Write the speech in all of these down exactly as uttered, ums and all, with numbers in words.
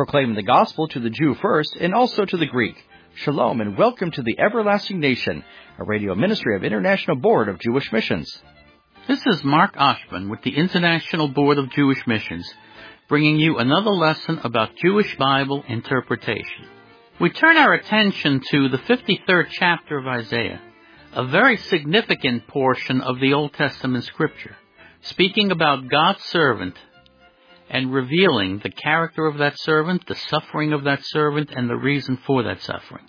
proclaiming the gospel to the Jew first and also to the Greek. Shalom and welcome to the Everlasting Nation, a radio ministry of International Board of Jewish Missions. This is Mark Oshman with the International Board of Jewish Missions, bringing you another lesson about Jewish Bible interpretation. We turn our attention to the fifty-third chapter of Isaiah, a very significant portion of the Old Testament scripture, speaking about God's servant and revealing the character of that servant, the suffering of that servant, and the reason for that suffering.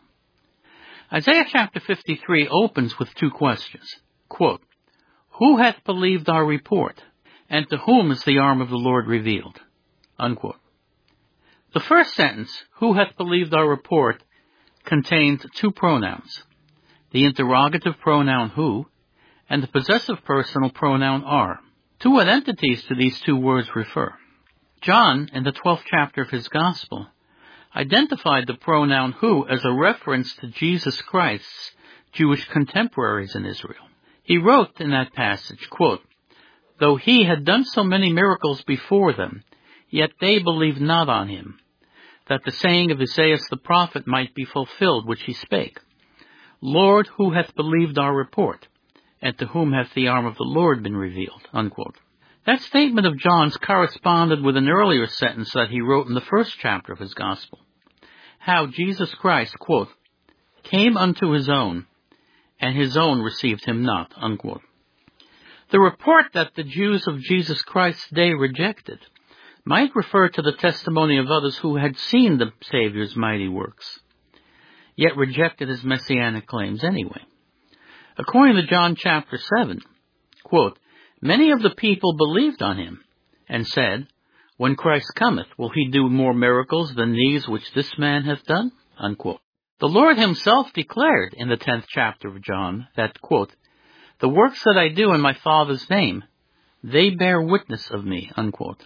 Isaiah chapter fifty-three opens with two questions. Quote, "Who hath believed our report, and to whom is the arm of the Lord revealed?" Unquote. The first sentence, "Who hath believed our report," contains two pronouns, the interrogative pronoun who, and the possessive personal pronoun are. To what entities do these two words refer? John, in the twelfth chapter of his Gospel, identified the pronoun who as a reference to Jesus Christ's Jewish contemporaries in Israel. He wrote in that passage, quote, "Though he had done so many miracles before them, yet they believed not on him, that the saying of Isaiah the prophet might be fulfilled, which he spake. Lord, who hath believed our report, and to whom hath the arm of the Lord been revealed?" Unquote. That statement of John's corresponded with an earlier sentence that he wrote in the first chapter of his Gospel, how Jesus Christ, quote, "came unto his own, and his own received him not," unquote. The report that the Jews of Jesus Christ's day rejected might refer to the testimony of others who had seen the Savior's mighty works, yet rejected his messianic claims anyway. According to John chapter seven, quote, "Many of the people believed on him, and said, When Christ cometh, will he do more miracles than these which this man hath done?" Unquote. The Lord himself declared in the tenth chapter of John that, quote, "The works that I do in my Father's name, they bear witness of me," unquote.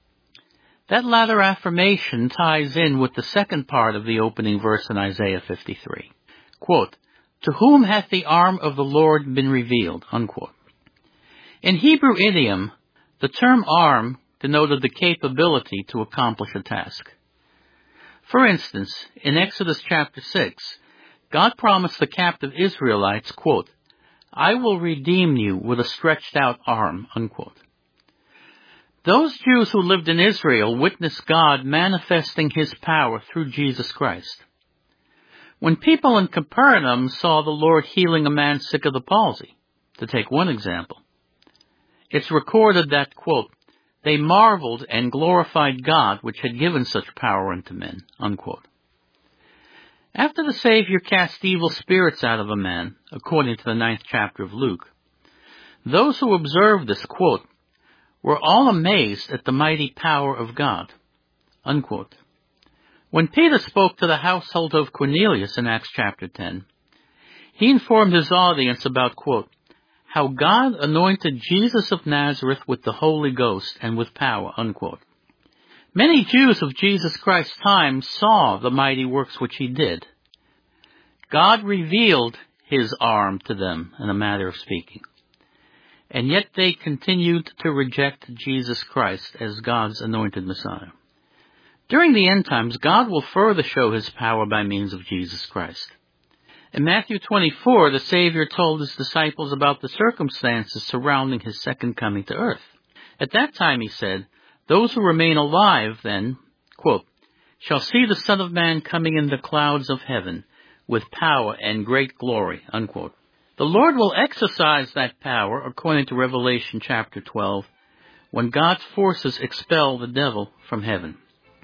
That latter affirmation ties in with the second part of the opening verse in Isaiah fifty-three. Quote, "To whom hath the arm of the Lord been revealed?" Unquote. In Hebrew idiom, the term arm denoted the capability to accomplish a task. For instance, in Exodus chapter six, God promised the captive Israelites, quote, "I will redeem you with a stretched out arm," unquote. Those Jews who lived in Israel witnessed God manifesting his power through Jesus Christ. When people in Capernaum saw the Lord healing a man sick of the palsy, to take one example, it's recorded that, quote, "they marveled and glorified God which had given such power unto men," unquote. After the Savior cast evil spirits out of a man, according to the ninth chapter of Luke, those who observed this, quote, "were all amazed at the mighty power of God," unquote. When Peter spoke to the household of Cornelius in Acts chapter ten, he informed his audience about, quote, "how God anointed Jesus of Nazareth with the Holy Ghost and with power," unquote. Many Jews of Jesus Christ's time saw the mighty works which he did. God revealed his arm to them, in a matter of speaking. And yet they continued to reject Jesus Christ as God's anointed Messiah. During the end times, God will further show his power by means of Jesus Christ. In Matthew twenty-four, the Savior told his disciples about the circumstances surrounding his second coming to earth. At that time, he said, "Those who remain alive then," quote, "shall see the Son of Man coming in the clouds of heaven with power and great glory," unquote. The Lord will exercise that power, according to Revelation chapter twelve, when God's forces expel the devil from heaven.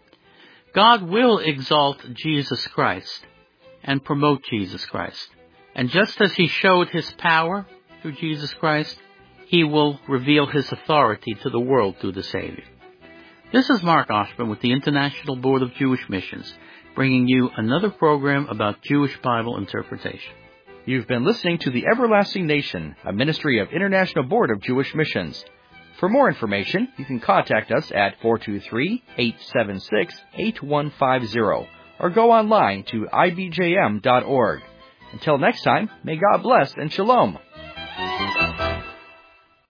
God will exalt Jesus Christ and promote Jesus Christ. And just as he showed his power through Jesus Christ, he will reveal his authority to the world through the Savior. This is Mark Oshman with the International Board of Jewish Missions, bringing you another program about Jewish Bible interpretation. You've been listening to the Everlasting Nation, a ministry of International Board of Jewish Missions. For more information, you can contact us at four two three, eight seven six, eight one five zero or go online to I B J M dot org. Until next time, may God bless and shalom.